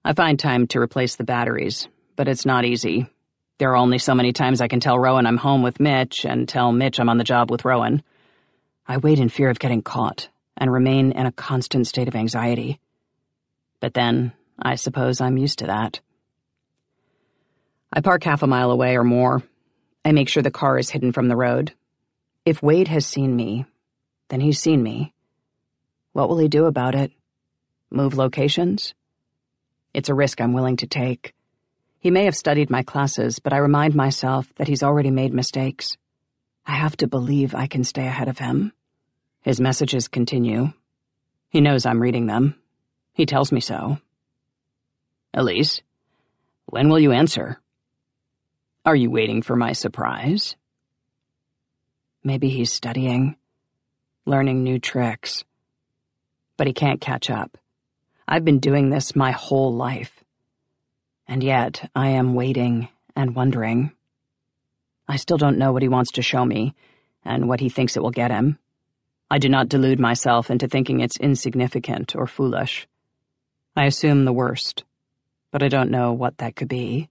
I find time to replace the batteries, but it's not easy. There are only so many times I can tell Rowan I'm home with Mitch and tell Mitch I'm on the job with Rowan. I wait in fear of getting caught and remain in a constant state of anxiety. But then, I suppose I'm used to that. I park half a mile away or more. I make sure the car is hidden from the road. If Wade has seen me, then he's seen me. What will he do about it? Move locations? It's a risk I'm willing to take. He may have studied my classes, but I remind myself that he's already made mistakes. I have to believe I can stay ahead of him. His messages continue. He knows I'm reading them. He tells me so. Elise, when will you answer? Are you waiting for my surprise? Maybe he's studying, learning new tricks. But he can't catch up. I've been doing this my whole life. And yet, I am waiting and wondering. I still don't know what he wants to show me, and what he thinks it will get him. I do not delude myself into thinking it's insignificant or foolish. I assume the worst, but I don't know what that could be.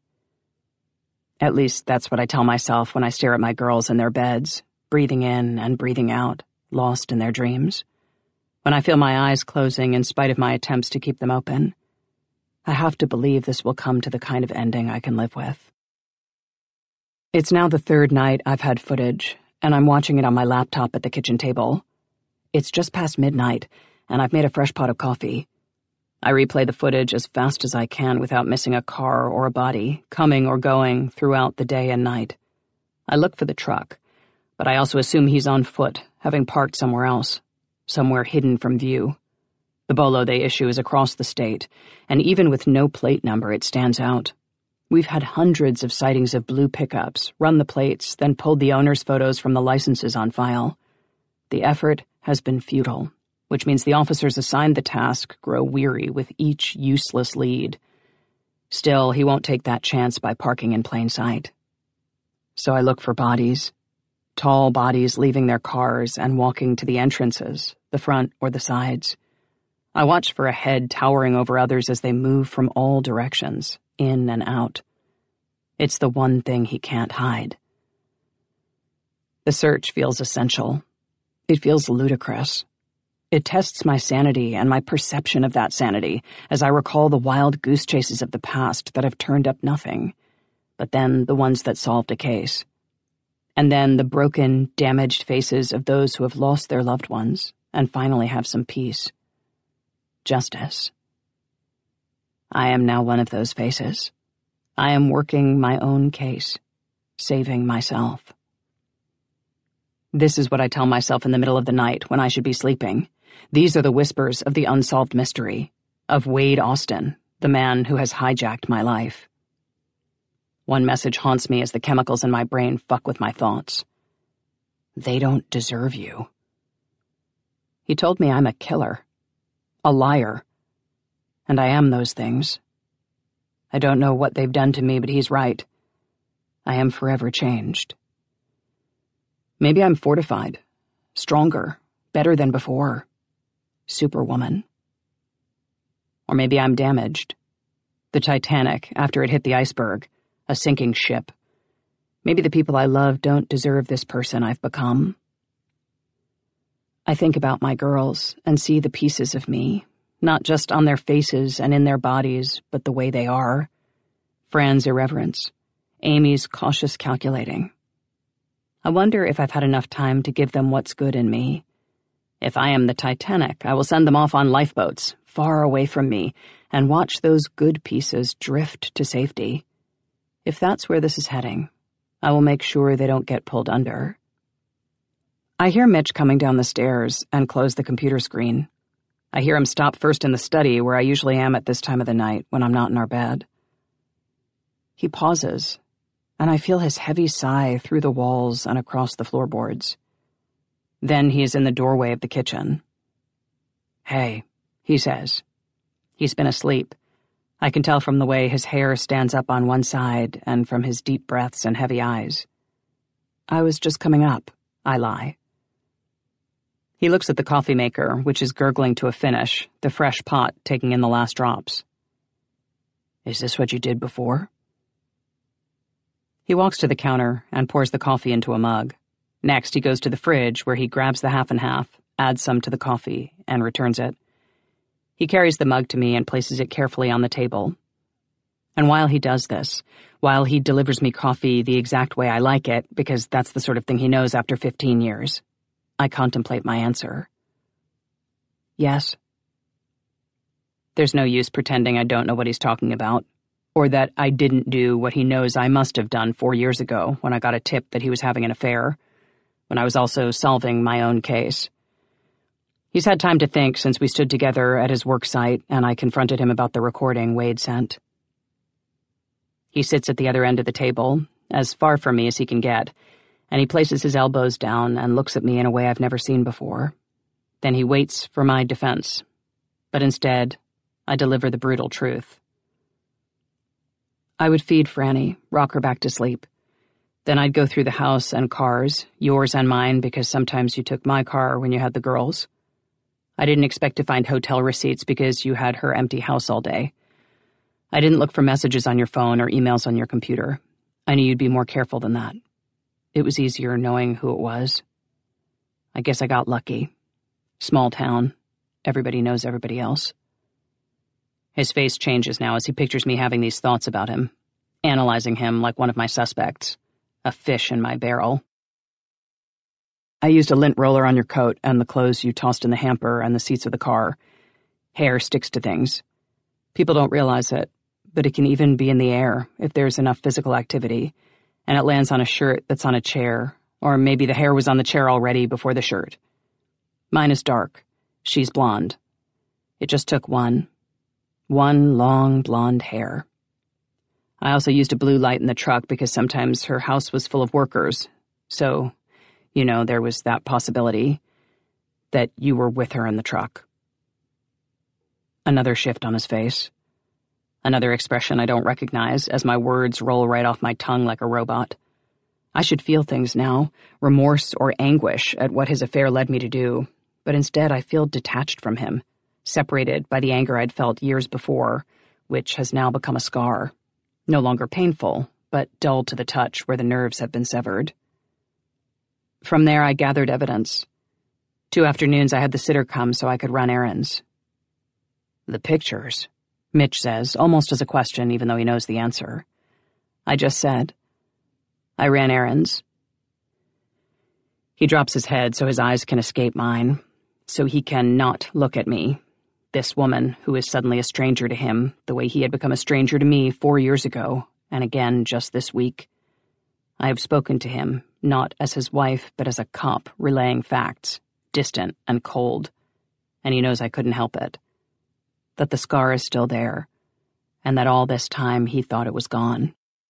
At least that's what I tell myself when I stare at my girls in their beds, breathing in and breathing out, lost in their dreams. When I feel my eyes closing in spite of my attempts to keep them open. I have to believe this will come to the kind of ending I can live with. It's now the third night I've had footage, and I'm watching it on my laptop at the kitchen table. It's just past midnight, and I've made a fresh pot of coffee. I replay the footage as fast as I can without missing a car or a body, coming or going throughout the day and night. I look for the truck, but I also assume he's on foot, having parked somewhere else, somewhere hidden from view. The bolo they issue is across the state, and even with no plate number, it stands out. We've had hundreds of sightings of blue pickups, run the plates, then pulled the owner's photos from the licenses on file. The effort has been futile, which means the officers assigned the task grow weary with each useless lead. Still, he won't take that chance by parking in plain sight. So I look for bodies, tall bodies leaving their cars and walking to the entrances, the front or the sides. I watch for a head towering over others as they move from all directions, in and out. It's the one thing he can't hide. The search feels essential. It feels ludicrous. It tests my sanity and my perception of that sanity as I recall the wild goose chases of the past that have turned up nothing, but then the ones that solved a case. And then the broken, damaged faces of those who have lost their loved ones and finally have some peace. Justice. I am now one of those faces. I am working my own case, saving myself. This is what I tell myself in the middle of the night when I should be sleeping. These are the whispers of the unsolved mystery, of Wade Austin, the man who has hijacked my life. One message haunts me as the chemicals in my brain fuck with my thoughts. They don't deserve you. He told me I'm a killer, a liar, and I am those things. I don't know what they've done to me, but he's right. I am forever changed. Maybe I'm fortified, stronger, better than before. Superwoman. Or maybe I'm damaged. The Titanic, after it hit the iceberg, a sinking ship. Maybe the people I love don't deserve this person I've become. I think about my girls and see the pieces of me, not just on their faces and in their bodies, but the way they are. Fran's irreverence, Amy's cautious calculating. I wonder if I've had enough time to give them what's good in me. If I am the Titanic, I will send them off on lifeboats, far away from me, and watch those good pieces drift to safety. If that's where this is heading, I will make sure they don't get pulled under. I hear Mitch coming down the stairs and close the computer screen. I hear him stop first in the study where I usually am at this time of the night when I'm not in our bed. He pauses, and I feel his heavy sigh through the walls and across the floorboards. Then he is in the doorway of the kitchen. "Hey," he says. He's been asleep. I can tell from the way his hair stands up on one side and from his deep breaths and heavy eyes. "I was just coming up," I lie. He looks at the coffee maker, which is gurgling to a finish, the fresh pot taking in the last drops. Is this what you did before? He walks to the counter and pours the coffee into a mug. Next, he goes to the fridge where he grabs the half and half, adds some to the coffee, and returns it. He carries the mug to me and places it carefully on the table. And while he does this, while he delivers me coffee the exact way I like it, because that's the sort of thing he knows after 15 years, I contemplate my answer. Yes. There's no use pretending I don't know what he's talking about, or that I didn't do what he knows I must have done 4 years ago when I got a tip that he was having an affair, when I was also solving my own case. He's had time to think since we stood together at his work site and I confronted him about the recording Wade sent. He sits at the other end of the table, as far from me as he can get, and he places his elbows down and looks at me in a way I've never seen before. Then he waits for my defense. But instead, I deliver the brutal truth. I would feed Franny, rock her back to sleep. Then I'd go through the house and cars, yours and mine, because sometimes you took my car when you had the girls. I didn't expect to find hotel receipts because you had her empty house all day. I didn't look for messages on your phone or emails on your computer. I knew you'd be more careful than that. It was easier knowing who it was. I guess I got lucky. Small town. Everybody knows everybody else. His face changes now as he pictures me having these thoughts about him, analyzing him like one of my suspects, a fish in my barrel. I used a lint roller on your coat and the clothes you tossed in the hamper and the seats of the car. Hair sticks to things. People don't realize it, but it can even be in the air if there's enough physical activity, and it lands on a shirt that's on a chair, or maybe the hair was on the chair already before the shirt. Mine is dark. She's blonde. It just took one long blonde hair. I also used a blue light in the truck because sometimes her house was full of workers, so, there was that possibility that you were with her in the truck. Another shift on his face. Another expression I don't recognize as my words roll right off my tongue like a robot. I should feel things now, remorse or anguish at what his affair led me to do, but instead I feel detached from him, separated by the anger I'd felt years before, which has now become a scar. No longer painful, but dull to the touch where the nerves have been severed. From there I gathered evidence. 2 afternoons I had the sitter come so I could run errands. The pictures, Mitch says, almost as a question even though he knows the answer. I just said, I ran errands. He drops his head so his eyes can escape mine, so he can not look at me, this woman who is suddenly a stranger to him, the way he had become a stranger to me 4 years ago, and again just this week. I have spoken to him, not as his wife, but as a cop relaying facts, distant and cold, and he knows I couldn't help it. That the scar is still there, and that all this time he thought it was gone.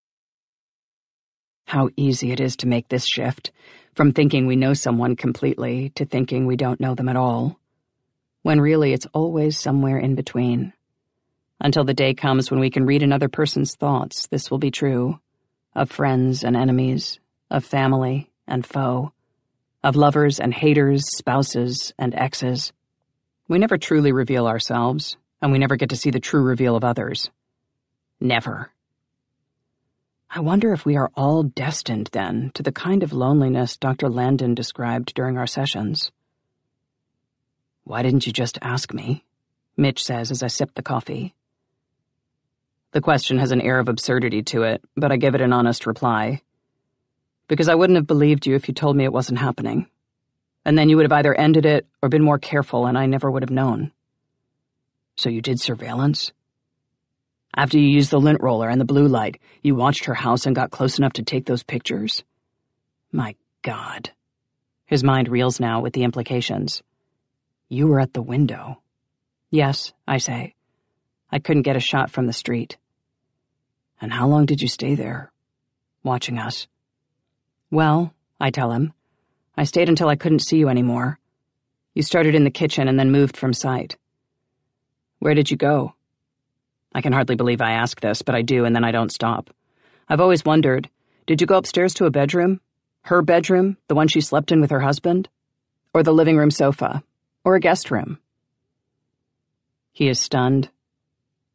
How easy it is to make this shift, from thinking we know someone completely to thinking we don't know them at all, when really it's always somewhere in between. Until the day comes when we can read another person's thoughts, this will be true, of friends and enemies, of family and foe, of lovers and haters, spouses and exes. We never truly reveal ourselves, and we never get to see the true reveal of others. Never. I wonder if we are all destined, then, to the kind of loneliness Dr. Landon described during our sessions. Why didn't you just ask me? Mitch says as I sip the coffee. The question has an air of absurdity to it, but I give it an honest reply. Because I wouldn't have believed you if you told me it wasn't happening. And then you would have either ended it or been more careful, and I never would have known. So you did surveillance? After you used the lint roller and the blue light, you watched her house and got close enough to take those pictures? My God. His mind reels now with the implications. You were at the window. Yes, I say. I couldn't get a shot from the street. And how long did you stay there? Watching us. Well, I tell him, I stayed until I couldn't see you anymore. You started in the kitchen and then moved from sight. Where did you go? I can hardly believe I ask this, but I do, and then I don't stop. I've always wondered, did you go upstairs to a bedroom? Her bedroom, the one she slept in with her husband? Or the living room sofa? Or a guest room? He is stunned.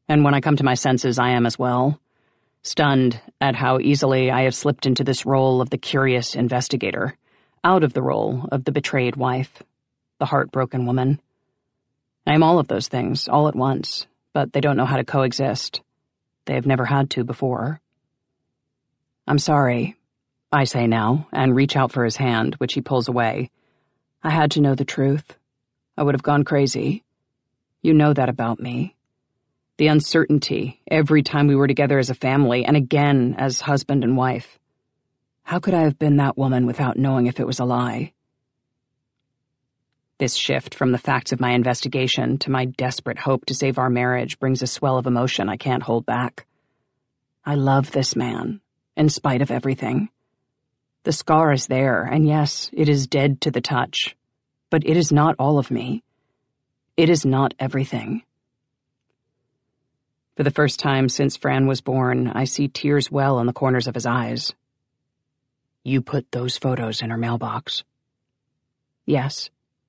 And when I come to my senses, I am as well, stunned at how easily I have slipped into this role of the curious investigator, out of the role of the betrayed wife, the heartbroken woman. I am all of those things, all at once, but they don't know how to coexist. They have never had to before. I'm sorry, I say now, and reach out for his hand, which he pulls away. I had to know the truth. I would have gone crazy. You know that about me. The uncertainty every time we were together as a family, and again as husband and wife. How could I have been that woman without knowing if it was a lie? This shift from the facts of my investigation to my desperate hope to save our marriage brings a swell of emotion I can't hold back. I love this man, in spite of everything. The scar is there, and yes, it is dead to the touch. But it is not all of me. It is not everything. For the first time since Fran was born, I see tears well in the corners of his eyes. You put those photos in her mailbox. Yes.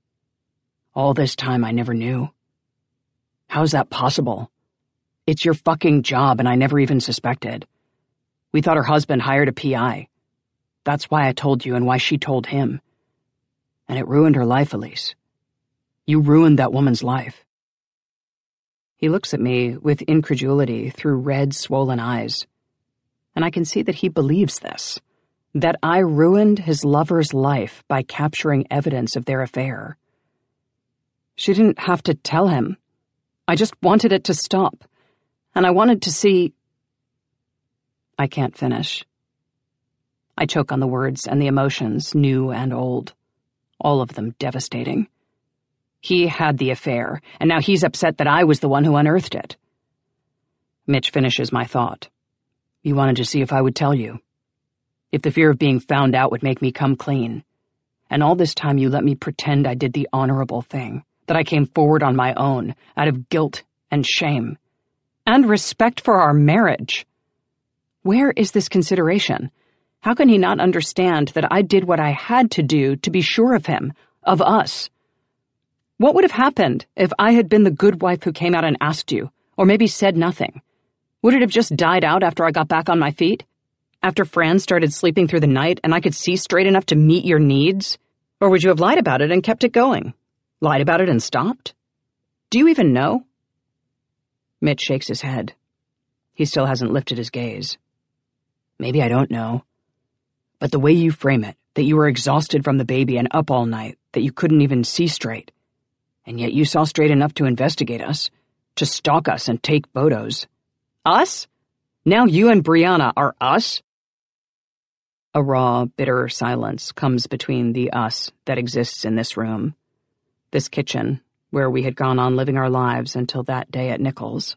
All this time I never knew. How's that possible? It's your fucking job and I never even suspected. We thought her husband hired a PI. That's why I told you and why she told him. And it ruined her life, Elise. You ruined that woman's life. He looks at me with incredulity through red, swollen eyes. And I can see that he believes this. That I ruined his lover's life by capturing evidence of their affair. She didn't have to tell him. I just wanted it to stop. And I wanted to see... I can't finish. I choke on the words and the emotions, new and old. All of them devastating. He had the affair, and now he's upset that I was the one who unearthed it. Mitch finishes my thought. You wanted to see if I would tell you. If the fear of being found out would make me come clean. And all this time you let me pretend I did the honorable thing, that I came forward on my own, out of guilt and shame. And respect for our marriage. Where is this consideration? How can he not understand that I did what I had to do to be sure of him, of us? What would have happened if I had been the good wife who came out and asked you, or maybe said nothing? Would it have just died out after I got back on my feet? After Fran started sleeping through the night and I could see straight enough to meet your needs? Or would you have lied about it and kept it going? Lied about it and stopped? Do you even know? Mitch shakes his head. He still hasn't lifted his gaze. Maybe I don't know. But the way you frame it, that you were exhausted from the baby and up all night, that you couldn't even see straight. And yet you saw straight enough to investigate us, to stalk us and take photos. Us? Now you and Brianna are us? A raw, bitter silence comes between the us that exists in this room, this kitchen, where we had gone on living our lives until that day at Nichols.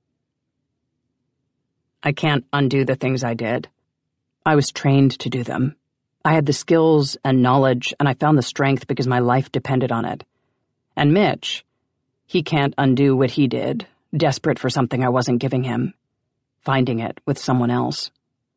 I can't undo the things I did. I was trained to do them. I had the skills and knowledge, and I found the strength because my life depended on it. And Mitch, he can't undo what he did, desperate for something I wasn't giving him, finding it with someone else.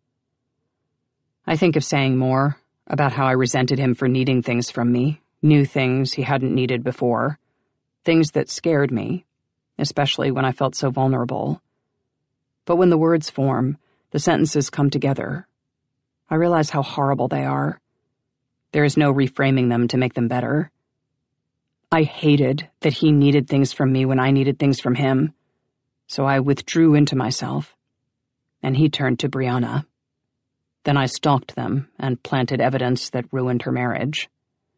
I think of saying more, about how I resented him for needing things from me, new things he hadn't needed before, things that scared me, especially when I felt so vulnerable. But when the words form, the sentences come together, I realize how horrible they are. There is no reframing them to make them better. I hated that he needed things from me when I needed things from him, so I withdrew into myself, and he turned to Brianna. Then I stalked them and planted evidence that ruined her marriage.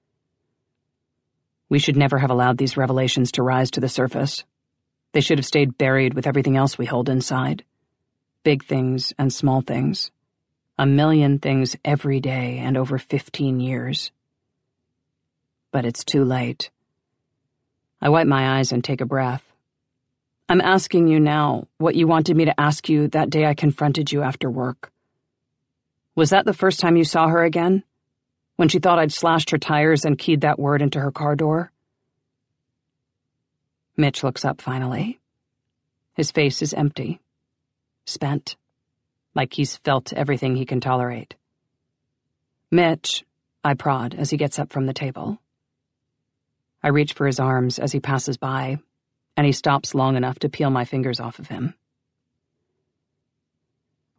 We should never have allowed these revelations to rise to the surface. They should have stayed buried with everything else we hold inside. Big things and small things. 1,000,000 things every day and over 15 years. But it's too late. I wipe my eyes and take a breath. I'm asking you now what you wanted me to ask you that day I confronted you after work. Was that the first time you saw her again? When she thought I'd slashed her tires and keyed that word into her car door? Mitch looks up finally. His face is empty. Spent. Like he's felt everything he can tolerate. Mitch, I prod as he gets up from the table. I reach for his arms as he passes by, and he stops long enough to peel my fingers off of him.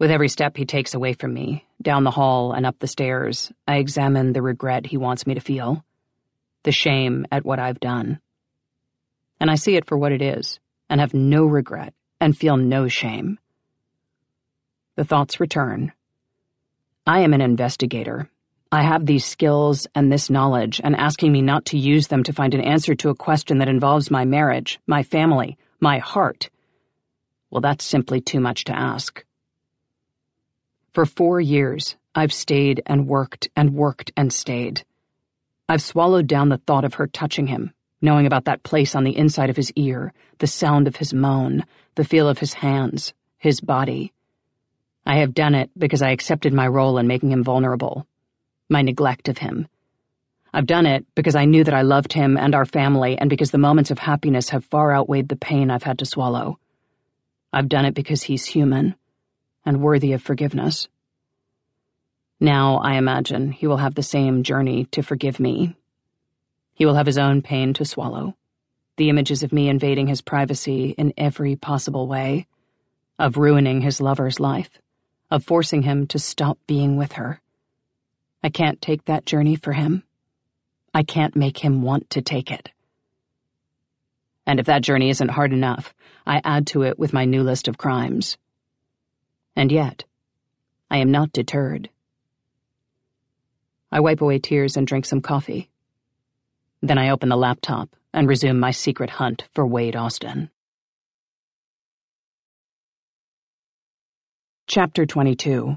With every step he takes away from me, down the hall and up the stairs, I examine the regret he wants me to feel, the shame at what I've done. And I see it for what it is, and have no regret, and feel no shame. The thoughts return. I am an investigator. I have these skills and this knowledge, and asking me not to use them to find an answer to a question that involves my marriage, my family, my heart. Well, that's simply too much to ask. For 4 years, I've stayed and worked and worked and stayed. I've swallowed down the thought of her touching him, knowing about that place on the inside of his ear, the sound of his moan, the feel of his hands, his body. I have done it because I accepted my role in making him vulnerable, my neglect of him. I've done it because I knew that I loved him and our family, and because the moments of happiness have far outweighed the pain I've had to swallow. I've done it because he's human and worthy of forgiveness. Now, I imagine, he will have the same journey to forgive me. He will have his own pain to swallow, the images of me invading his privacy in every possible way, of ruining his lover's life, of forcing him to stop being with her. I can't take that journey for him. I can't make him want to take it. And if that journey isn't hard enough, I add to it with my new list of crimes. And yet, I am not deterred. I wipe away tears and drink some coffee. Then I open the laptop and resume my secret hunt for Wade Austin. Chapter 22.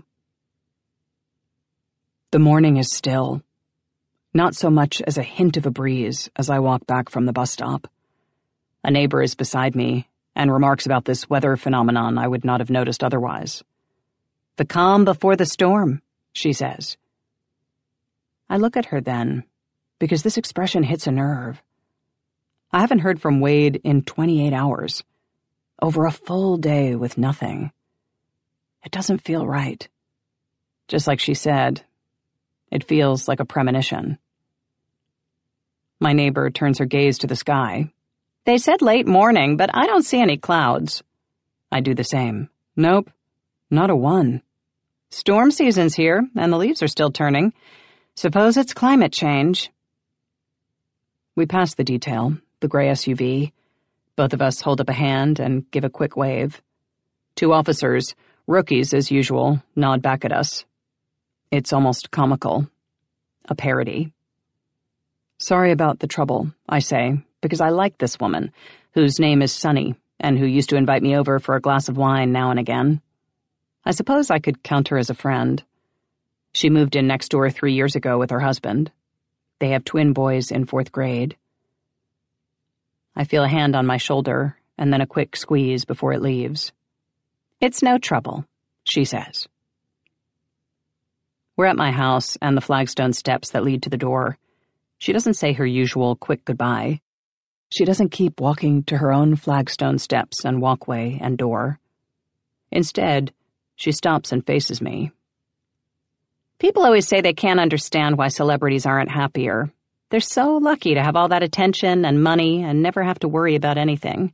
The morning is still. Not so much as a hint of a breeze as I walk back from the bus stop. A neighbor is beside me and remarks about this weather phenomenon I would not have noticed otherwise. "The calm before the storm," she says. I look at her then, because this expression hits a nerve. I haven't heard from Wade in 28 hours, over a full day with nothing. It doesn't feel right. Just like she said, it feels like a premonition. My neighbor turns her gaze to the sky. "They said late morning, but I don't see any clouds." I do the same. "Nope, not a one. Storm season's here, and the leaves are still turning. Suppose it's climate change." We pass the detail, the gray SUV. Both of us hold up a hand and give a quick wave. 2 officers, rookies as usual, nod back at us. It's almost comical. A parody. "Sorry about the trouble," I say, because I like this woman, whose name is Sunny, and who used to invite me over for a glass of wine now and again. I suppose I could count her as a friend. She moved in next door 3 years ago with her husband. They have twin boys in 4th grade. I feel a hand on my shoulder, and then a quick squeeze before it leaves. "It's no trouble," she says. We're at my house and the flagstone steps that lead to the door. She doesn't say her usual quick goodbye. She doesn't keep walking to her own flagstone steps and walkway and door. Instead, she stops and faces me. "People always say they can't understand why celebrities aren't happier. They're so lucky to have all that attention and money and never have to worry about anything."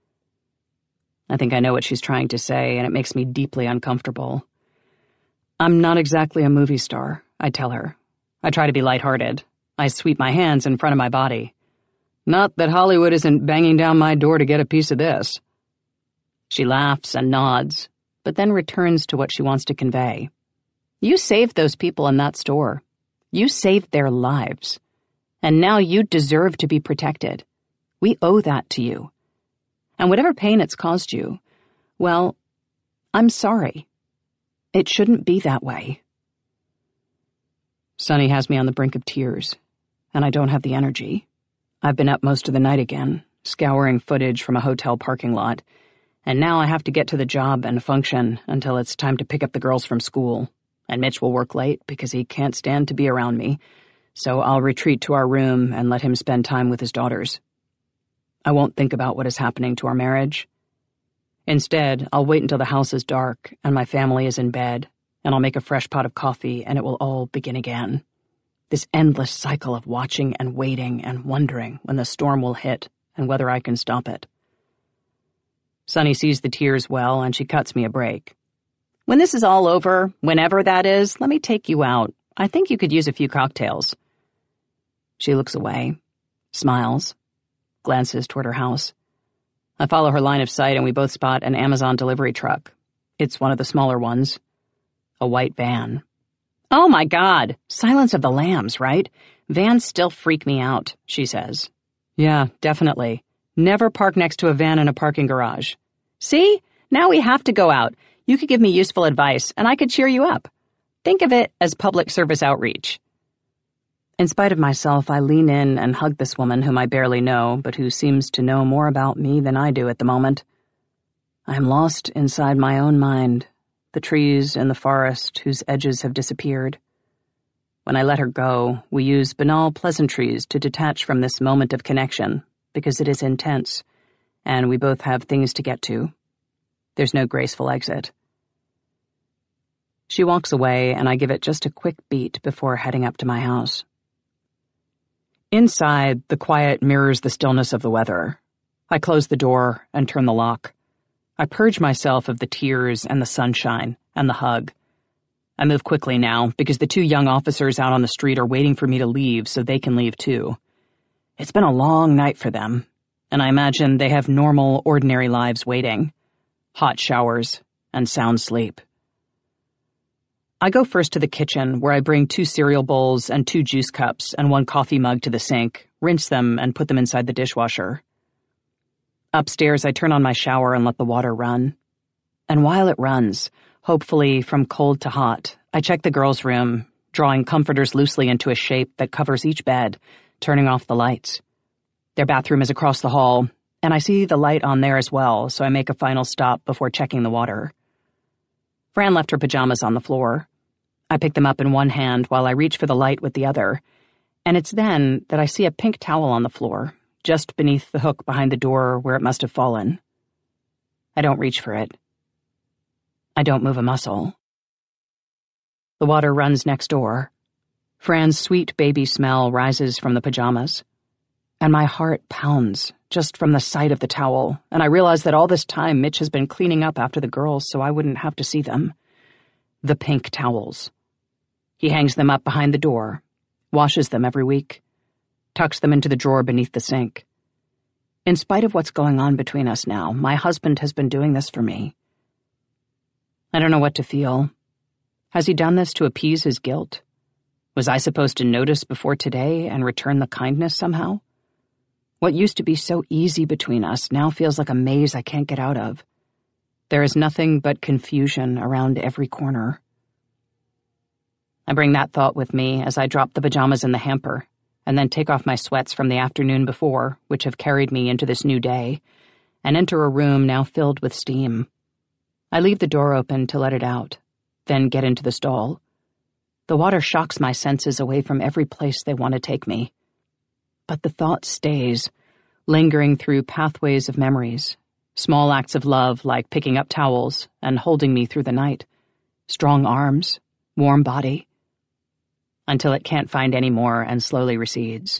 I think I know what she's trying to say, and it makes me deeply uncomfortable. "I'm not exactly a movie star," I tell her. I try to be lighthearted. I sweep my hands in front of my body. "Not that Hollywood isn't banging down my door to get a piece of this." She laughs and nods, but then returns to what she wants to convey. "You saved those people in that store. You saved their lives. And now you deserve to be protected. We owe that to you. And whatever pain it's caused you, well, I'm sorry. It shouldn't be that way." Sunny has me on the brink of tears, and I don't have the energy. I've been up most of the night again, scouring footage from a hotel parking lot, and now I have to get to the job and function until it's time to pick up the girls from school, and Mitch will work late because he can't stand to be around me, so I'll retreat to our room and let him spend time with his daughters. I won't think about what is happening to our marriage. Instead, I'll wait until the house is dark and my family is in bed, and I'll make a fresh pot of coffee and it will all begin again. This endless cycle of watching and waiting and wondering when the storm will hit and whether I can stop it. Sunny sees the tears well, and she cuts me a break. When this is all over, whenever that is, let me take you out. I think you could use a few cocktails. She looks away, smiles, glances toward her house. I follow her line of sight and we both spot an Amazon delivery truck. It's one of the smaller ones. A white van. Oh my God! Silence of the Lambs, right? Vans still freak me out, she says. Yeah, definitely. Never park next to a van in a parking garage. See? Now we have to go out. You could give me useful advice, and I could cheer you up. Think of it as public service outreach. In spite of myself, I lean in and hug this woman whom I barely know, but who seems to know more about me than I do at the moment. I am lost inside my own mind, the trees and the forest whose edges have disappeared. When I let her go, we use banal pleasantries to detach from this moment of connection, because it is intense, and we both have things to get to. There's no graceful exit. She walks away, and I give it just a quick beat before heading up to my house. Inside, the quiet mirrors the stillness of the weather. I close the door and turn the lock. I purge myself of the tears and the sunshine and the hug. I move quickly now, because the 2 young officers out on the street are waiting for me to leave so they can leave too. It's been a long night for them, and I imagine they have normal, ordinary lives waiting. Hot showers and sound sleep. I go first to the kitchen, where I bring 2 cereal bowls and 2 juice cups and 1 coffee mug to the sink, rinse them, and put them inside the dishwasher. Upstairs, I turn on my shower and let the water run. And while it runs, hopefully from cold to hot, I check the girls' room, drawing comforters loosely into a shape that covers each bed, turning off the lights. Their bathroom is across the hall, and I see the light on there as well, so I make a final stop before checking the water. Fran left her pajamas on the floor. I pick them up in one hand while I reach for the light with the other, and it's then that I see a pink towel on the floor, just beneath the hook behind the door where it must have fallen. I don't reach for it. I don't move a muscle. The water runs next door. Fran's sweet baby smell rises from the pajamas. And my heart pounds just from the sight of the towel, and I realize that all this time Mitch has been cleaning up after the girls so I wouldn't have to see them. The pink towels. He hangs them up behind the door, washes them every week, tucks them into the drawer beneath the sink. In spite of what's going on between us now, my husband has been doing this for me. I don't know what to feel. Has he done this to appease his guilt? Was I supposed to notice before today and return the kindness somehow? What used to be so easy between us now feels like a maze I can't get out of. There is nothing but confusion around every corner. I bring that thought with me as I drop the pajamas in the hamper, and then take off my sweats from the afternoon before, which have carried me into this new day, and enter a room now filled with steam. I leave the door open to let it out, then get into the stall. The water shocks my senses away from every place they want to take me. But the thought stays, lingering through pathways of memories, small acts of love like picking up towels and holding me through the night, strong arms, warm body, until it can't find any more and slowly recedes.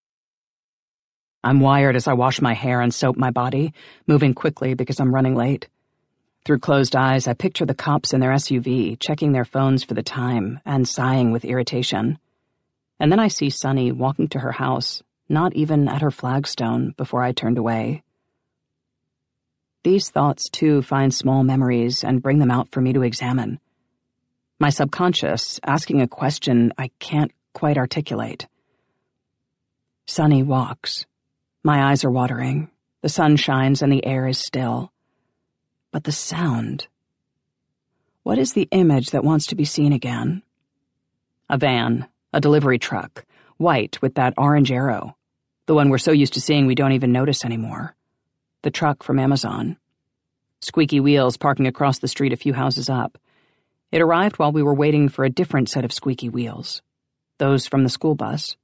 I'm wired as I wash my hair and soap my body, moving quickly because I'm running late. Through closed eyes, I picture the cops in their SUV, checking their phones for the time and sighing with irritation. And then I see Sunny walking to her house, not even at her flagstone, before I turned away. These thoughts, too, find small memories and bring them out for me to examine. My subconscious asking a question I can't quite articulate. Sunny walks. My eyes are watering. The sun shines and the air is still. But the sound. What is the image that wants to be seen again? A van, a delivery truck, white with that orange arrow. The one we're so used to seeing we don't even notice anymore. The truck from Amazon. Squeaky wheels parking across the street a few houses up. It arrived while we were waiting for a different set of squeaky wheels. Those from the school bus.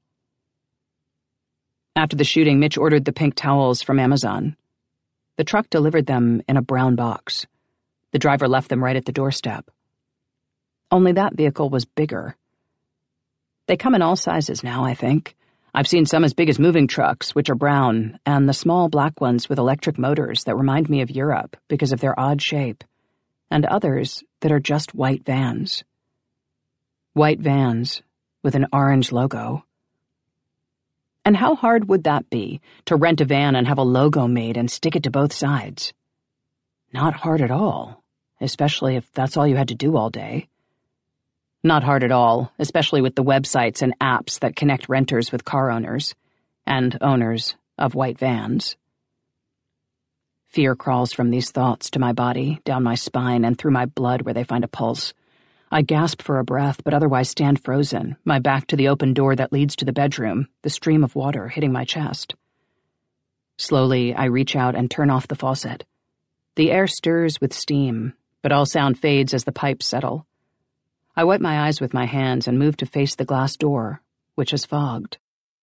After the shooting, Mitch ordered the pink towels from Amazon. The truck delivered them in a brown box. The driver left them right at the doorstep. Only that vehicle was bigger. They come in all sizes now, I think. I've seen some as big as moving trucks, which are brown, and the small black ones with electric motors that remind me of Europe because of their odd shape, and others that are just white vans. White vans with an orange logo. And how hard would that be, to rent a van and have a logo made and stick it to both sides? Not hard at all, especially if that's all you had to do all day. Not hard at all, especially with the websites and apps that connect renters with car owners, and owners of white vans. Fear crawls from these thoughts to my body, down my spine, and through my blood where they find a pulse. I gasp for a breath, but otherwise stand frozen, my back to the open door that leads to the bedroom, the stream of water hitting my chest. Slowly, I reach out and turn off the faucet. The air stirs with steam, but all sound fades as the pipes settle. I wipe my eyes with my hands and move to face the glass door, which is fogged.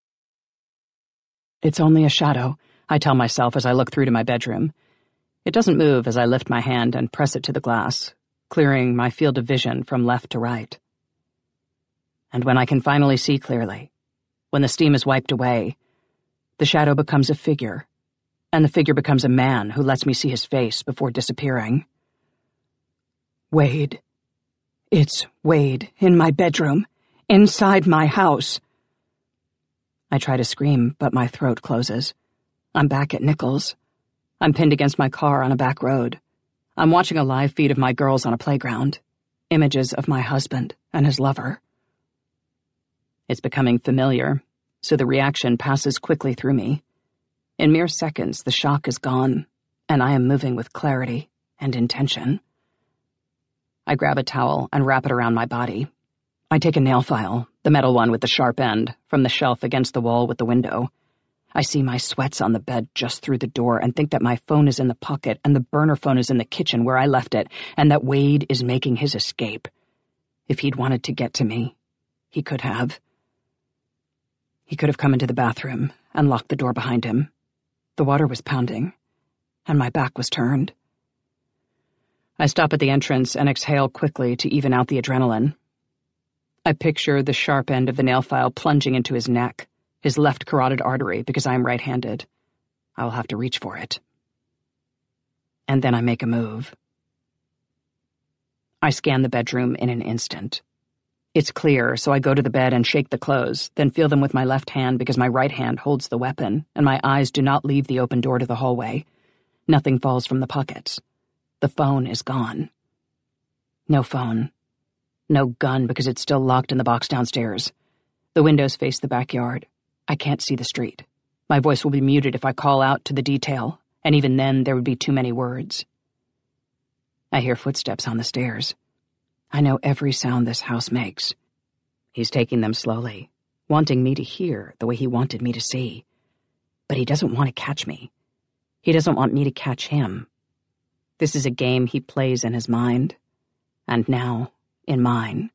It's only a shadow, I tell myself as I look through to my bedroom. It doesn't move as I lift my hand and press it to the glass, clearing my field of vision from left to right. And when I can finally see clearly, when the steam is wiped away, the shadow becomes a figure, and the figure becomes a man who lets me see his face before disappearing. Wade. It's Wade, in my bedroom, inside my house. I try to scream, but my throat closes. I'm back at Nichols. I'm pinned against my car on a back road. I'm watching a live feed of my girls on a playground. Images of my husband and his lover. It's becoming familiar, so the reaction passes quickly through me. In mere seconds, the shock is gone, and I am moving with clarity and intention. I grab a towel and wrap it around my body. I take a nail file, the metal one with the sharp end, from the shelf against the wall with the window. I see my sweats on the bed just through the door and think that my phone is in the pocket and the burner phone is in the kitchen where I left it, and that Wade is making his escape. If he'd wanted to get to me, he could have. He could have come into the bathroom and locked the door behind him. The water was pounding, and my back was turned. I stop at the entrance and exhale quickly to even out the adrenaline. I picture the sharp end of the nail file plunging into his neck, his left carotid artery, because I am right-handed. I will have to reach for it. And then I make a move. I scan the bedroom in an instant. It's clear, so I go to the bed and shake the clothes, then feel them with my left hand because my right hand holds the weapon, and my eyes do not leave the open door to the hallway. Nothing falls from the pockets. The phone is gone. No phone. No gun because it's still locked in the box downstairs. The windows face the backyard. I can't see the street. My voice will be muted if I call out to the detail, and even then there would be too many words. I hear footsteps on the stairs. I know every sound this house makes. He's taking them slowly, wanting me to hear the way he wanted me to see. But he doesn't want to catch me. He doesn't want me to catch him. This is a game he plays in his mind, and now in mine.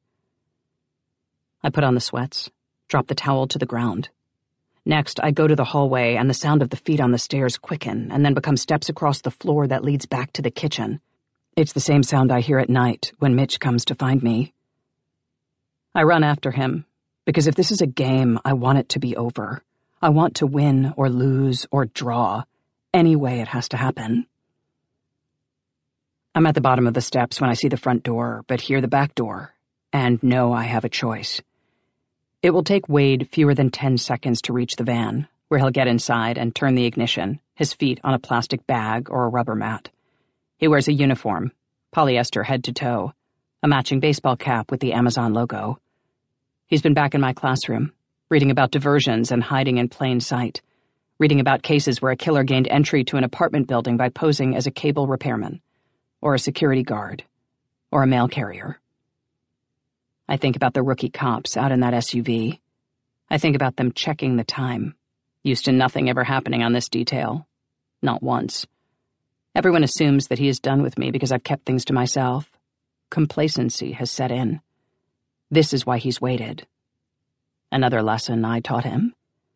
I put on the sweats, drop the towel to the ground. Next, I go to the hallway, and the sound of the feet on the stairs quicken and then become steps across the floor that leads back to the kitchen. It's the same sound I hear at night when Mitch comes to find me. I run after him, because if this is a game, I want it to be over. I want to win or lose or draw. Any way it has to happen. I'm at the bottom of the steps when I see the front door, but hear the back door, and know I have a choice. It will take Wade fewer than 10 seconds to reach the van, where he'll get inside and turn the ignition, his feet on a plastic bag or a rubber mat. He wears a uniform, polyester head to toe, a matching baseball cap with the Amazon logo. He's been back in my classroom, reading about diversions and hiding in plain sight, reading about cases where a killer gained entry to an apartment building by posing as a cable repairman, or a security guard, or a mail carrier. I think about the rookie cops out in that SUV. I think about them checking the time, used to nothing ever happening on this detail. Not once. Everyone assumes that he is done with me because I've kept things to myself. Complacency has set in. This is why he's waited. Another lesson I taught him.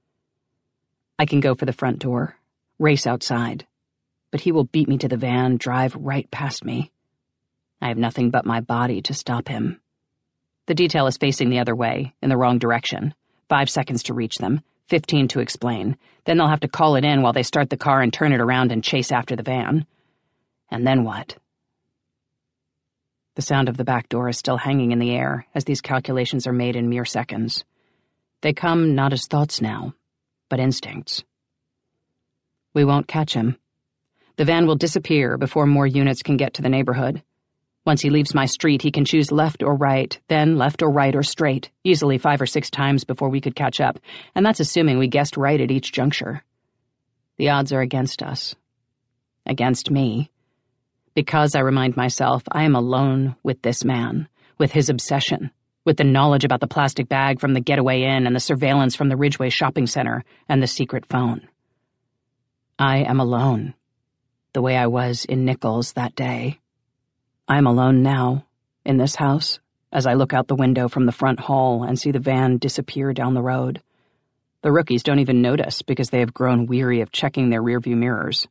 I can go for the front door, race outside, but he will beat me to the van, drive right past me. I have nothing but my body to stop him. The detail is facing the other way, in the wrong direction. 5 seconds to reach them, 15 to explain. Then they'll have to call it in while they start the car and turn it around and chase after the van. And then what? The sound of the back door is still hanging in the air as these calculations are made in mere seconds. They come not as thoughts now, but instincts. We won't catch him. The van will disappear before more units can get to the neighborhood. Once he leaves my street, he can choose left or right, then left or right or straight, easily 5 or 6 times before we could catch up, and that's assuming we guessed right at each juncture. The odds are against us. Against me. Because, I remind myself, I am alone with this man, with his obsession, with the knowledge about the plastic bag from the Getaway Inn and the surveillance from the Ridgeway shopping center and the secret phone. I am alone, the way I was in Nichols that day. I am alone now, in this house, as I look out the window from the front hall and see the van disappear down the road. The rookies don't even notice because they have grown weary of checking their rearview mirrors.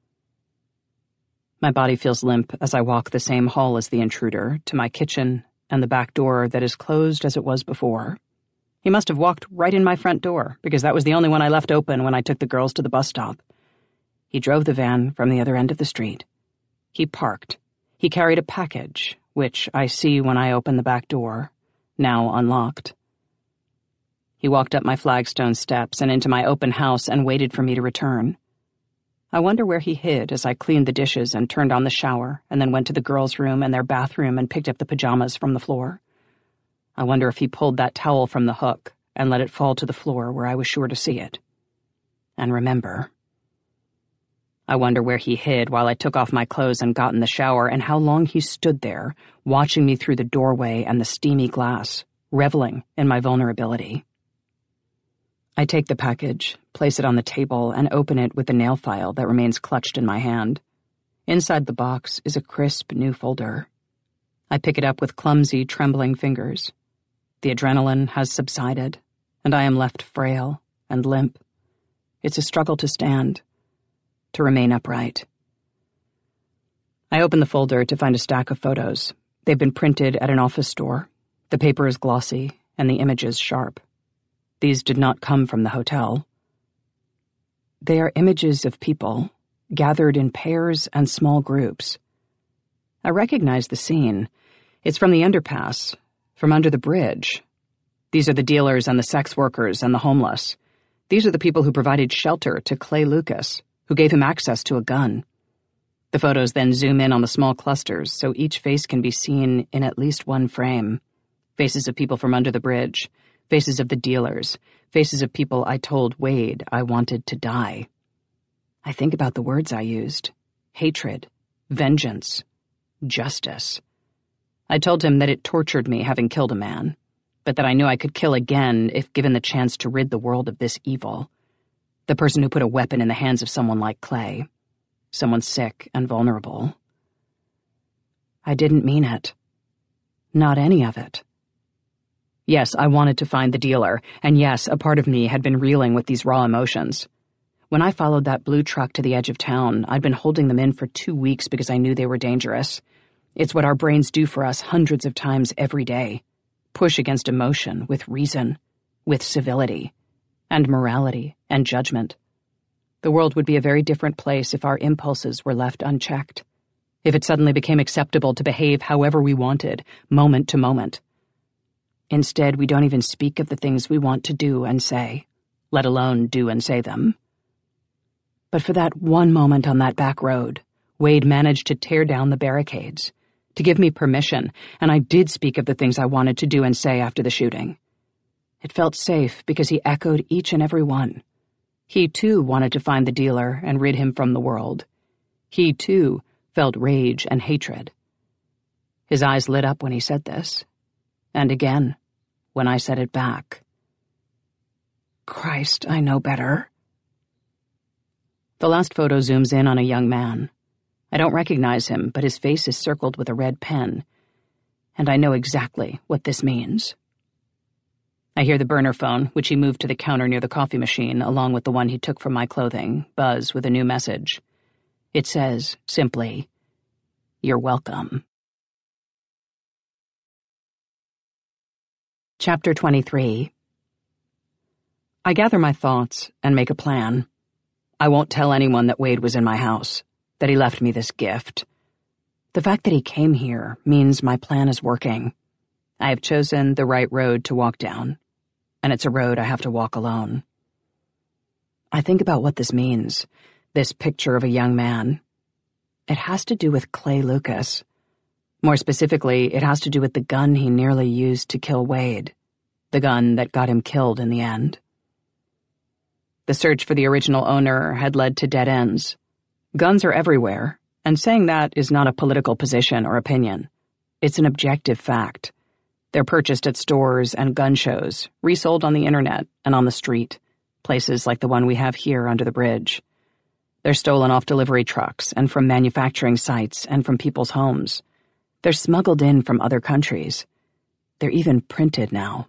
My body feels limp as I walk the same hall as the intruder to my kitchen and the back door that is closed as it was before. He must have walked right in my front door because that was the only one I left open when I took the girls to the bus stop. He drove the van from the other end of the street. He parked. He carried a package, which I see when I open the back door, now unlocked. He walked up my flagstone steps and into my open house and waited for me to return. I wonder where he hid as I cleaned the dishes and turned on the shower and then went to the girls' room and their bathroom and picked up the pajamas from the floor. I wonder if he pulled that towel from the hook and let it fall to the floor where I was sure to see it. And remember. I wonder where he hid while I took off my clothes and got in the shower and how long he stood there, watching me through the doorway and the steamy glass, reveling in my vulnerability. I take the package, place it on the table, and open it with the nail file that remains clutched in my hand. Inside the box is a crisp new folder. I pick it up with clumsy, trembling fingers. The adrenaline has subsided, and I am left frail and limp. It's a struggle to stand, to remain upright. I open the folder to find a stack of photos. They've been printed at an office store. The paper is glossy, and the images sharp. These did not come from the hotel. They are images of people, gathered in pairs and small groups. I recognize the scene. It's from the underpass, from under the bridge. These are the dealers and the sex workers and the homeless. These are the people who provided shelter to Clay Lucas, who gave him access to a gun. The photos then zoom in on the small clusters so each face can be seen in at least one frame. Faces of people from under the bridge. Faces of the dealers, faces of people I told Wade I wanted to die. I think about the words I used. Hatred, vengeance, justice. I told him that it tortured me having killed a man, but that I knew I could kill again if given the chance to rid the world of this evil. The person who put a weapon in the hands of someone like Clay. Someone sick and vulnerable. I didn't mean it. Not any of it. Yes, I wanted to find the dealer, and yes, a part of me had been reeling with these raw emotions. When I followed that blue truck to the edge of town, I'd been holding them in for 2 weeks because I knew they were dangerous. It's what our brains do for us hundreds of times every day. Push against emotion with reason, with civility, and morality and judgment. The world would be a very different place if our impulses were left unchecked. If it suddenly became acceptable to behave however we wanted, moment to moment. Instead, we don't even speak of the things we want to do and say, let alone do and say them. But for that one moment on that back road, Wade managed to tear down the barricades, to give me permission, and I did speak of the things I wanted to do and say after the shooting. It felt safe because he echoed each and every one. He, too, wanted to find the dealer and rid him from the world. He, too, felt rage and hatred. His eyes lit up when he said this. And again, when I said it back. Christ, I know better. The last photo zooms in on a young man. I don't recognize him, but his face is circled with a red pen, and I know exactly what this means. I hear the burner phone, which he moved to the counter near the coffee machine, along with the one he took from my clothing, buzz with a new message. It says, simply, "You're welcome." Chapter 23. I gather my thoughts and make a plan. I won't tell anyone that Wade was in my house, that he left me this gift. The fact that he came here means my plan is working. I have chosen the right road to walk down, and it's a road I have to walk alone. I think about what this means, this picture of a young man. It has to do with Clay Lucas. More specifically, it has to do with the gun he nearly used to kill Wade, the gun that got him killed in the end. The search for the original owner had led to dead ends. Guns are everywhere, and saying that is not a political position or opinion. It's an objective fact. They're purchased at stores and gun shows, resold on the internet and on the street, places like the one we have here under the bridge. They're stolen off delivery trucks and from manufacturing sites and from people's homes. They're smuggled in from other countries. They're even printed now.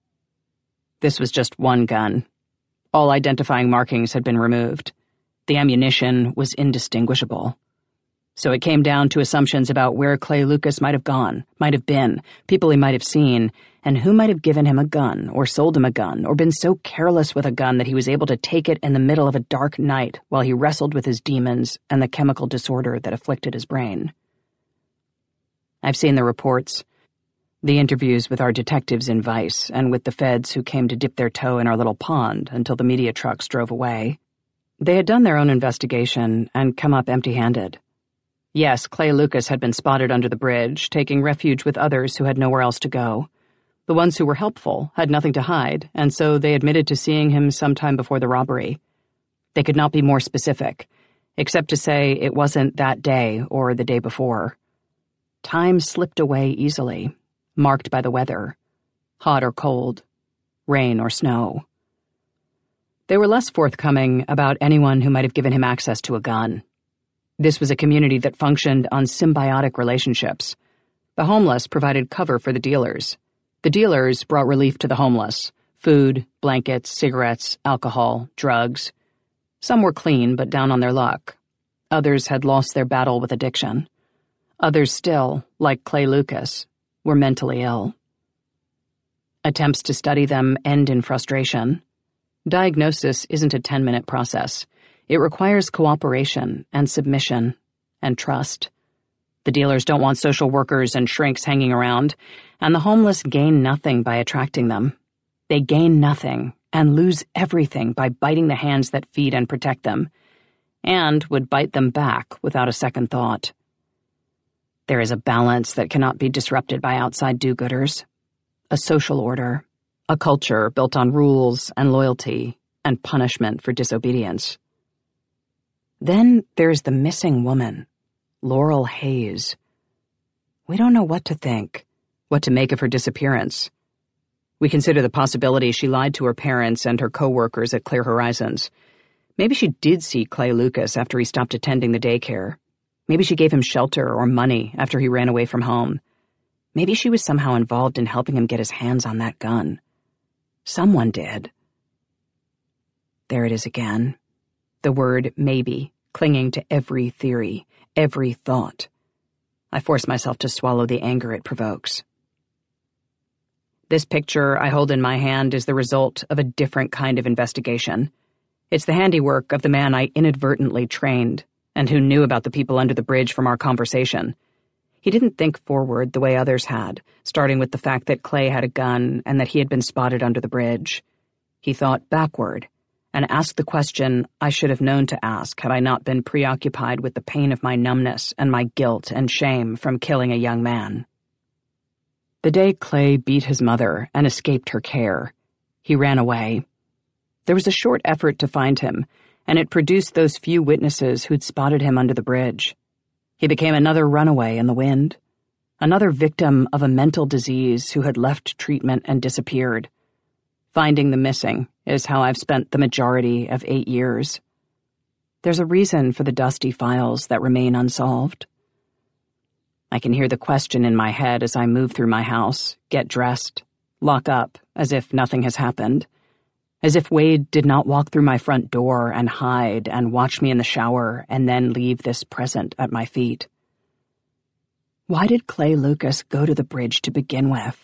This was just one gun. All identifying markings had been removed. The ammunition was indistinguishable. So it came down to assumptions about where Clay Lucas might have gone, might have been, people he might have seen, and who might have given him a gun, or sold him a gun, or been so careless with a gun that he was able to take it in the middle of a dark night while he wrestled with his demons and the chemical disorder that afflicted his brain. I've seen the reports, the interviews with our detectives in Vice and with the feds who came to dip their toe in our little pond until the media trucks drove away. They had done their own investigation and come up empty-handed. Yes, Clay Lucas had been spotted under the bridge, taking refuge with others who had nowhere else to go. The ones who were helpful had nothing to hide, and so they admitted to seeing him sometime before the robbery. They could not be more specific, except to say it wasn't that day or the day before. Time slipped away easily, marked by the weather, hot or cold, rain or snow. They were less forthcoming about anyone who might have given him access to a gun. This was a community that functioned on symbiotic relationships. The homeless provided cover for the dealers. The dealers brought relief to the homeless: food, blankets, cigarettes, alcohol, drugs. Some were clean but down on their luck. Others had lost their battle with addiction. Others still, like Clay Lucas, were mentally ill. Attempts to study them end in frustration. Diagnosis isn't a 10-minute process. It requires cooperation and submission and trust. The dealers don't want social workers and shrinks hanging around, and the homeless gain nothing by attracting them. They gain nothing and lose everything by biting the hands that feed and protect them, and would bite them back without a second thought. There is a balance that cannot be disrupted by outside do-gooders, a social order, a culture built on rules and loyalty and punishment for disobedience. Then there's the missing woman, Laurel Hayes. We don't know what to think, what to make of her disappearance. We consider the possibility she lied to her parents and her co-workers at Clear Horizons. Maybe she did see Clay Lucas after he stopped attending the daycare. Maybe she gave him shelter or money after he ran away from home. Maybe she was somehow involved in helping him get his hands on that gun. Someone did. There it is again. The word maybe, clinging to every theory, every thought. I force myself to swallow the anger it provokes. This picture I hold in my hand is the result of a different kind of investigation. It's the handiwork of the man I inadvertently trained, and who knew about the people under the bridge from our conversation. He didn't think forward the way others had, starting with the fact that Clay had a gun and that he had been spotted under the bridge. He thought backward, and asked the question I should have known to ask had I not been preoccupied with the pain of my numbness and my guilt and shame from killing a young man. The day Clay beat his mother and escaped her care, he ran away. There was a short effort to find him, and it produced those few witnesses who'd spotted him under the bridge. He became another runaway in the wind, another victim of a mental disease who had left treatment and disappeared. Finding the missing is how I've spent the majority of 8 years. There's a reason for the dusty files that remain unsolved. I can hear the question in my head as I move through my house, get dressed, lock up as if nothing has happened, as if Wade did not walk through my front door and hide and watch me in the shower and then leave this present at my feet. Why did Clay Lucas go to the bridge to begin with?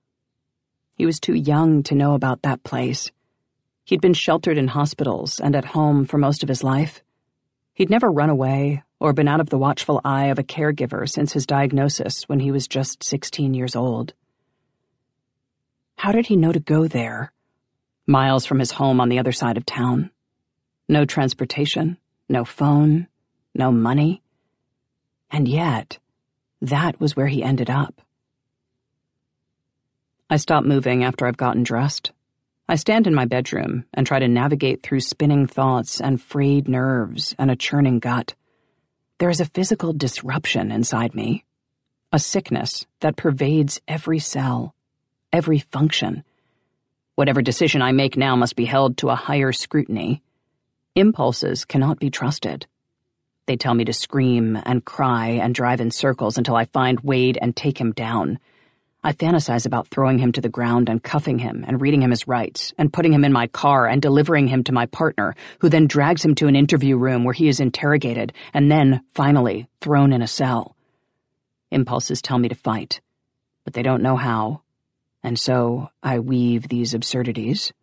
He was too young to know about that place. He'd been sheltered in hospitals and at home for most of his life. He'd never run away or been out of the watchful eye of a caregiver since his diagnosis when he was just 16 years old. How did he know to go there? Miles from his home on the other side of town. No transportation, no phone, no money. And yet, that was where he ended up. I stop moving after I've gotten dressed. I stand in my bedroom and try to navigate through spinning thoughts and frayed nerves and a churning gut. There is a physical disruption inside me, a sickness that pervades every cell, every function. Whatever decision I make now must be held to a higher scrutiny. Impulses cannot be trusted. They tell me to scream and cry and drive in circles until I find Wade and take him down. I fantasize about throwing him to the ground and cuffing him and reading him his rights and putting him in my car and delivering him to my partner, who then drags him to an interview room where he is interrogated and then, finally, thrown in a cell. Impulses tell me to fight, but they don't know how, and so I weave these absurdities.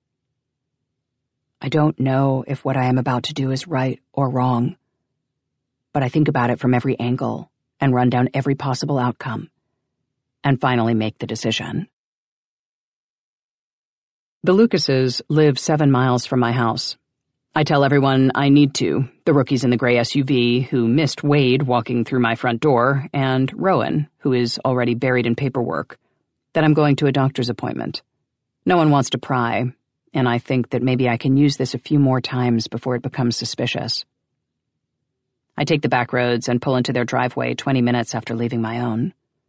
I don't know if what I am about to do is right or wrong, but I think about it from every angle and run down every possible outcome, and finally make the decision. The Lucases live 7 miles from my house. I tell everyone I need to, the rookies in the gray SUV who missed Wade walking through my front door, and Rowan, who is already buried in paperwork, that I'm going to a doctor's appointment. No one wants to pry, and I think that maybe I can use this a few more times before it becomes suspicious. I take the back roads and pull into their driveway 20 minutes after leaving my own.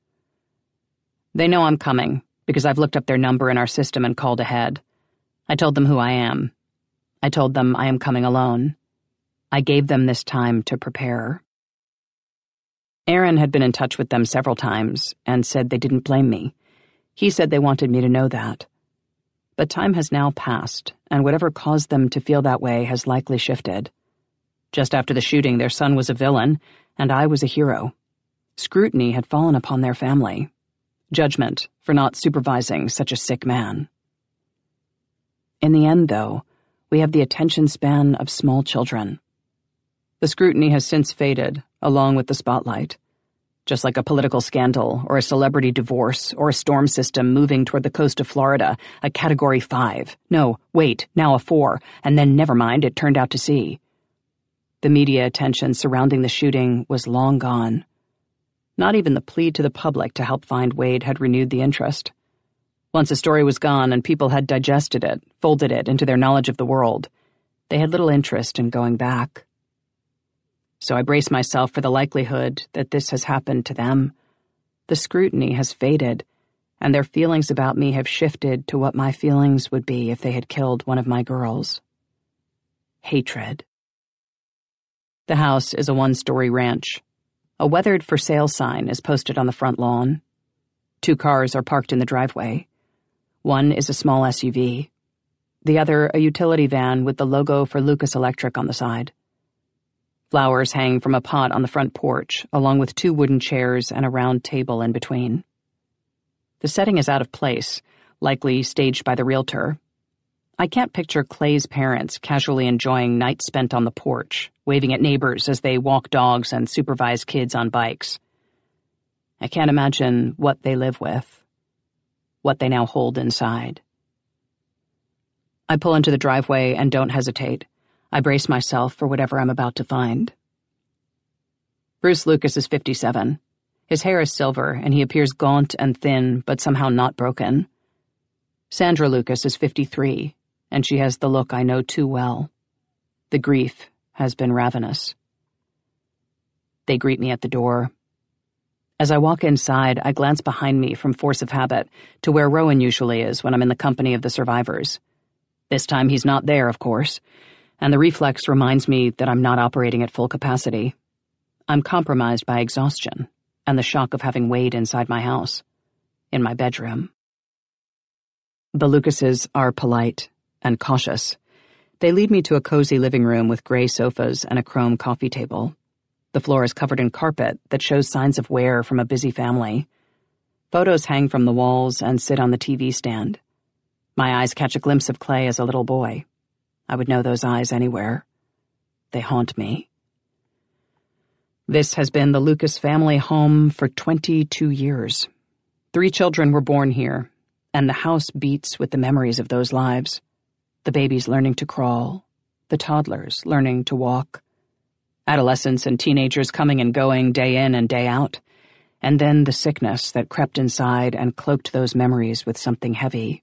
They know I'm coming, because I've looked up their number in our system and called ahead. I told them who I am. I told them I am coming alone. I gave them this time to prepare. Aaron had been in touch with them several times and said they didn't blame me. He said they wanted me to know that. But time has now passed, and whatever caused them to feel that way has likely shifted. Just after the shooting, their son was a villain, and I was a hero. Scrutiny had fallen upon their family. Judgment for not supervising such a sick man. In the end, though, we have the attention span of small children. The scrutiny has since faded, along with the spotlight. Just like a political scandal, or a celebrity divorce, or a storm system moving toward the coast of Florida, a Category 5. No, wait, now a 4, and then never mind, it turned out to C. The media attention surrounding the shooting was long gone. Not even the plea to the public to help find Wade had renewed the interest. Once a story was gone and people had digested it, folded it into their knowledge of the world, they had little interest in going back. So I brace myself for the likelihood that this has happened to them. The scrutiny has faded, and their feelings about me have shifted to what my feelings would be if they had killed one of my girls. Hatred. The house is a 1-story ranch. A weathered for sale sign is posted on the front lawn. 2 cars are parked in the driveway. One is a small SUV. The other a utility van with the logo for Lucas Electric on the side. Flowers hang from a pot on the front porch, along with 2 wooden chairs and a round table in between. The setting is out of place, likely staged by the realtor. I can't picture Clay's parents casually enjoying nights spent on the porch, waving at neighbors as they walk dogs and supervise kids on bikes. I can't imagine what they live with, what they now hold inside. I pull into the driveway and don't hesitate. I brace myself for whatever I'm about to find. Bruce Lucas is 57. His hair is silver, and he appears gaunt and thin, but somehow not broken. Sandra Lucas is 53, and she has the look I know too well. The grief has been ravenous. They greet me at the door. As I walk inside, I glance behind me from force of habit to where Rowan usually is when I'm in the company of the survivors. This time he's not there, of course, and the reflex reminds me that I'm not operating at full capacity. I'm compromised by exhaustion and the shock of having Wade inside my house, in my bedroom. The Lucases are polite and cautious. They lead me to a cozy living room with gray sofas and a chrome coffee table. The floor is covered in carpet that shows signs of wear from a busy family. Photos hang from the walls and sit on the TV stand. My eyes catch a glimpse of Clay as a little boy. I would know those eyes anywhere. They haunt me. This has been the Lucas family home for 22 years. 3 children were born here, and the house beats with the memories of those lives. The babies learning to crawl, the toddlers learning to walk, adolescents and teenagers coming and going day in and day out, and then the sickness that crept inside and cloaked those memories with something heavy.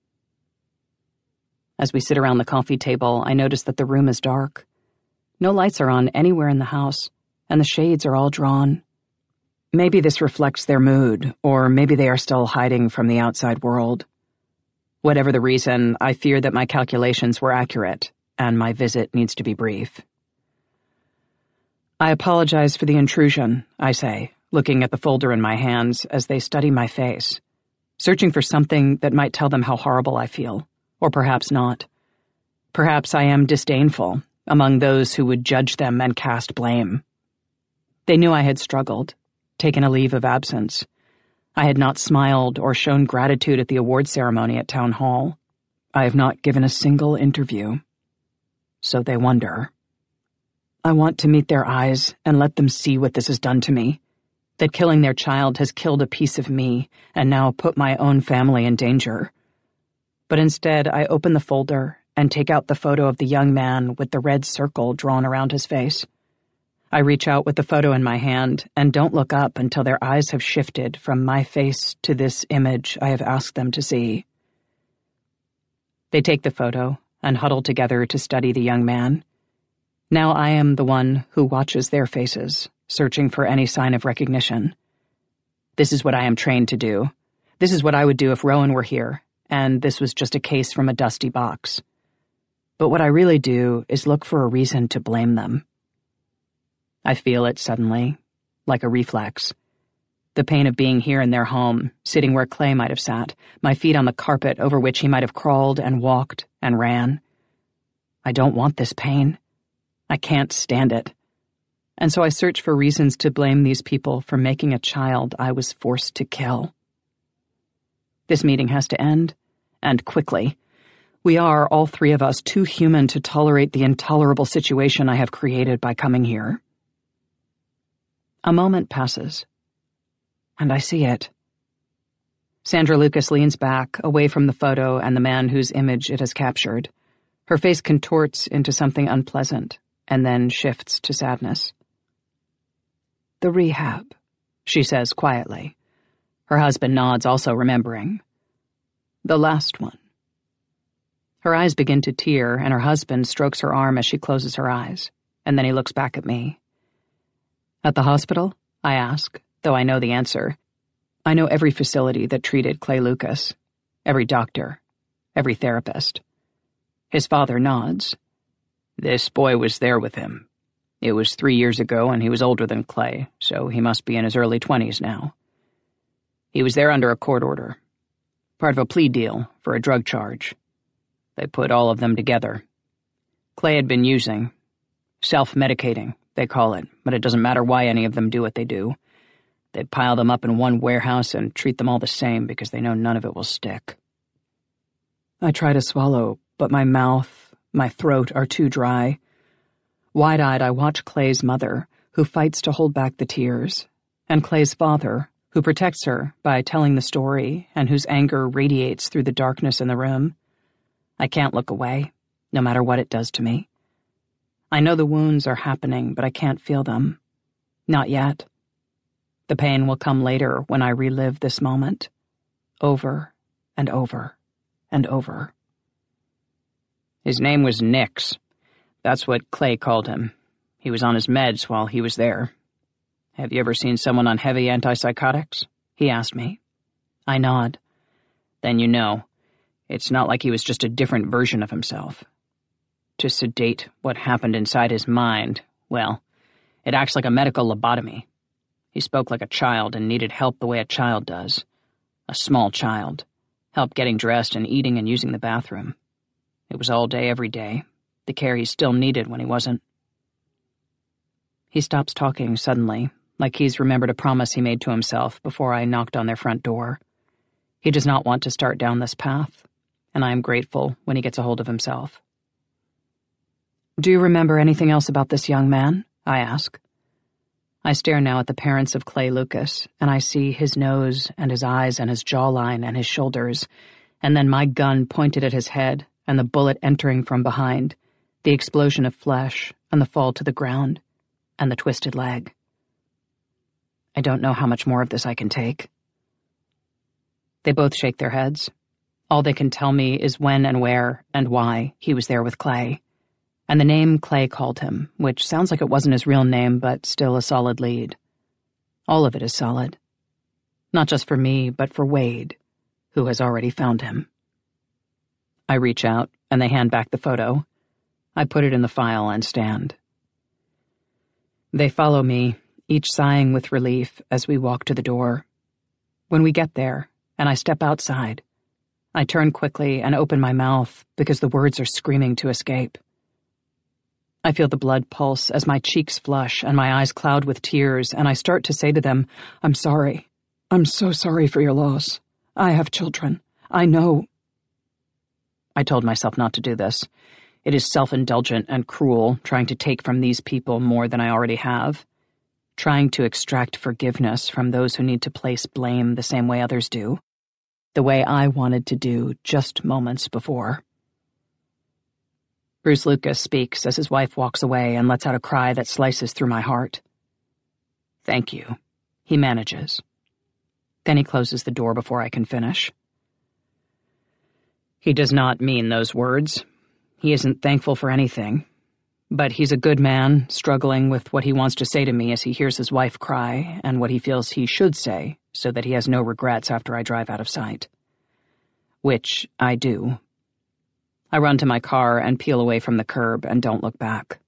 As we sit around the coffee table, I notice that the room is dark. No lights are on anywhere in the house, and the shades are all drawn. Maybe this reflects their mood, or maybe they are still hiding from the outside world. Whatever the reason, I fear that my calculations were accurate, and my visit needs to be brief. I apologize for the intrusion, I say, looking at the folder in my hands as they study my face, searching for something that might tell them how horrible I feel, or perhaps not. Perhaps I am disdainful among those who would judge them and cast blame. They knew I had struggled, taken a leave of absence. I had not smiled or shown gratitude at the award ceremony at Town Hall. I have not given a single interview. So they wonder. I want to meet their eyes and let them see what this has done to me, that killing their child has killed a piece of me and now put my own family in danger. But instead, I open the folder and take out the photo of the young man with the red circle drawn around his face. I reach out with the photo in my hand and don't look up until their eyes have shifted from my face to this image I have asked them to see. They take the photo and huddle together to study the young man. Now I am the one who watches their faces, searching for any sign of recognition. This is what I am trained to do. This is what I would do if Rowan were here, and this was just a case from a dusty box. But what I really do is look for a reason to blame them. I feel it suddenly, like a reflex. The pain of being here in their home, sitting where Clay might have sat, my feet on the carpet over which he might have crawled and walked and ran. I don't want this pain. I can't stand it. And so I search for reasons to blame these people for making a child I was forced to kill. This meeting has to end, and quickly. We are, all 3 of us, too human to tolerate the intolerable situation I have created by coming here. A moment passes, and I see it. Sandra Lucas leans back, away from the photo and the man whose image it has captured. Her face contorts into something unpleasant, and then shifts to sadness. "The rehab," she says quietly. Her husband nods, also remembering. "The last one." Her eyes begin to tear, and her husband strokes her arm as she closes her eyes, and then he looks back at me. "At the hospital?" I ask, though I know the answer. I know every facility that treated Clay Lucas, every doctor, every therapist. His father nods. "This boy was there with him. It was 3 years ago, and he was older than Clay, so he must be in his early 20s now. He was there under a court order, part of a plea deal for a drug charge. They put all of them together. Clay had been using, self-medicating, they call it, but it doesn't matter why any of them do what they do. They pile them up in one warehouse and treat them all the same because they know none of it will stick." I try to swallow, but my mouth, my throat are too dry. Wide-eyed, I watch Clay's mother, who fights to hold back the tears, and Clay's father, who protects her by telling the story and whose anger radiates through the darkness in the room. I can't look away, no matter what it does to me. I know the wounds are happening, but I can't feel them. Not yet. The pain will come later when I relive this moment. Over and over and over. "His name was Nix. That's what Clay called him. He was on his meds while he was there. Have you ever seen someone on heavy antipsychotics?" he asked me. I nod. "Then you know. It's not like he was just a different version of himself. To sedate what happened inside his mind, well, it acts like a medical lobotomy. He spoke like a child and needed help the way a child does. A small child. Help getting dressed and eating and using the bathroom. It was all day, every day. The care he still needed when he wasn't." He stops talking suddenly, like he's remembered a promise he made to himself before I knocked on their front door. He does not want to start down this path, and I am grateful when he gets a hold of himself. "Do you remember anything else about this young man?" I ask. I stare now at the parents of Clay Lucas, and I see his nose and his eyes and his jawline and his shoulders, and then my gun pointed at his head and the bullet entering from behind, the explosion of flesh and the fall to the ground, and the twisted leg. I don't know how much more of this I can take. They both shake their heads. All they can tell me is when and where and why he was there with Clay, and the name Clay called him, which sounds like it wasn't his real name, but still a solid lead. All of it is solid. Not just for me, but for Wade, who has already found him. I reach out, and they hand back the photo. I put it in the file and stand. They follow me, each sighing with relief as we walk to the door. When we get there, and I step outside, I turn quickly and open my mouth because the words are screaming to escape. I feel the blood pulse as my cheeks flush and my eyes cloud with tears, and I start to say to them, "I'm sorry. I'm so sorry for your loss. I have children. I know." I told myself not to do this. It is self-indulgent and cruel, trying to take from these people more than I already have, trying to extract forgiveness from those who need to place blame the same way others do, the way I wanted to do just moments before. Bruce Lucas speaks as his wife walks away and lets out a cry that slices through my heart. "Thank you," he manages. Then he closes the door before I can finish. He does not mean those words. He isn't thankful for anything. But he's a good man, struggling with what he wants to say to me as he hears his wife cry, and what he feels he should say, so that he has no regrets after I drive out of sight. Which I do. I run to my car and peel away from the curb and don't look back.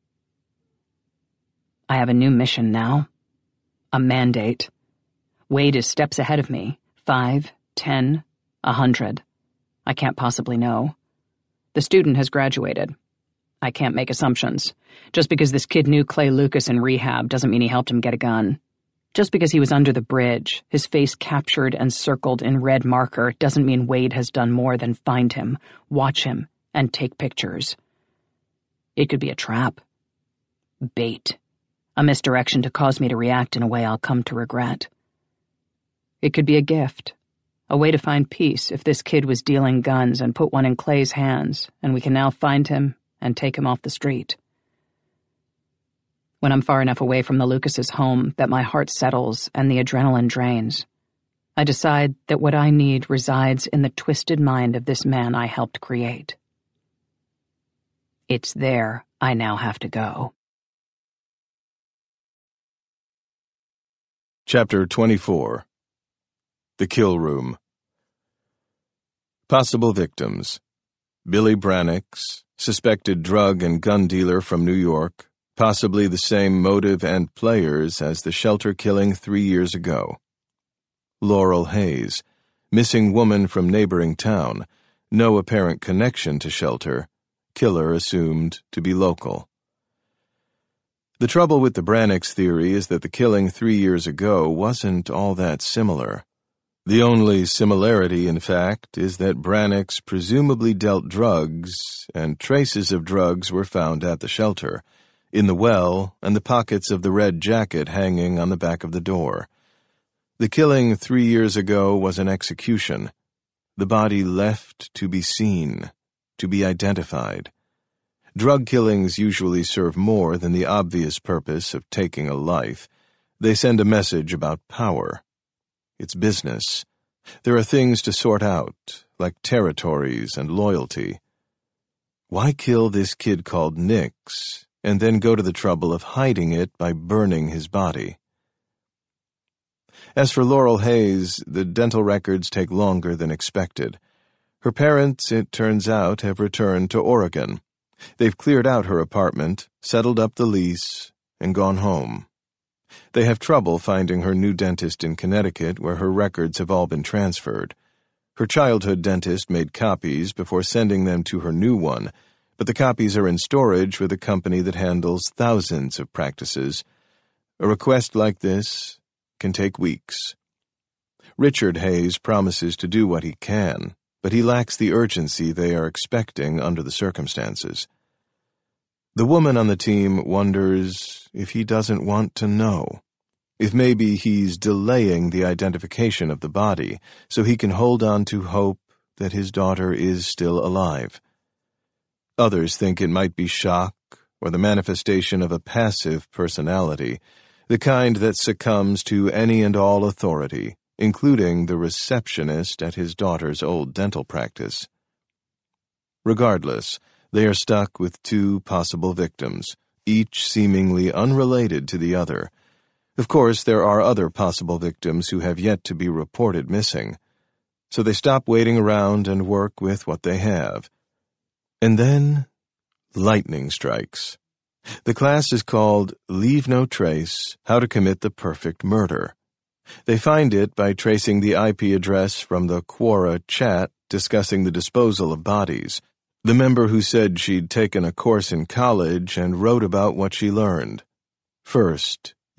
I have a new mission now. A mandate. Wade is steps ahead of me. 5, 10, 100. I can't possibly know. The student has graduated. I can't make assumptions. Just because this kid knew Clay Lucas in rehab doesn't mean he helped him get a gun. Just because he was under the bridge, his face captured and circled in red marker, doesn't mean Wade has done more than find him, watch him, and take pictures. It could be a trap. Bait. A misdirection to cause me to react in a way I'll come to regret. It could be a gift. A way to find peace if this kid was dealing guns and put one in Clay's hands, and we can now find him and take him off the street. When I'm far enough away from the Lucas's home that my heart settles and the adrenaline drains, I decide that what I need resides in the twisted mind of this man I helped create. It's there I now have to go. Chapter 24. The Kill Room. Possible victims: Billy Brannix, suspected drug and gun dealer from New York, possibly the same motive and players as the Shelter killing 3 years ago. Laurel Hayes, missing woman from neighboring town, no apparent connection to Shelter, killer assumed to be local. The trouble with the Brannix theory is that the killing 3 years ago wasn't all that similar. The only similarity, in fact, is that Brannix presumably dealt drugs, and traces of drugs were found at the Shelter, in the well and the pockets of the red jacket hanging on the back of the door. The killing 3 years ago was an execution. The body left to be seen, to be identified. Drug killings usually serve more than the obvious purpose of taking a life. They send a message about power. It's business. There are things to sort out, like territories and loyalty. Why kill this kid called Nix, and then go to the trouble of hiding it by burning his body? As for Laurel Hayes, the dental records take longer than expected. Her parents, it turns out, have returned to Oregon. They've cleared out her apartment, settled up the lease, and gone home. They have trouble finding her new dentist in Connecticut, where her records have all been transferred. Her childhood dentist made copies before sending them to her new one, but the copies are in storage with a company that handles thousands of practices. A request like this can take weeks. Richard Hayes promises to do what he can, but he lacks the urgency they are expecting under the circumstances. The woman on the team wonders if he doesn't want to know. if maybe he's delaying the identification of the body so he can hold on to hope that his daughter is still alive. Others think it might be shock or the manifestation of a passive personality, the kind that succumbs to any and all authority, including the receptionist at his daughter's old dental practice. Regardless, they are stuck with two possible victims, each seemingly unrelated to the other. Of course, there are other possible victims who have yet to be reported missing, so they stop waiting around and work with what they have. And then, lightning strikes. The class is called Leave No Trace: How to Commit the Perfect Murder. They find it by tracing the IP address from the Quora chat discussing the disposal of bodies, the member who said she'd taken a course in college and wrote about what she learned. First,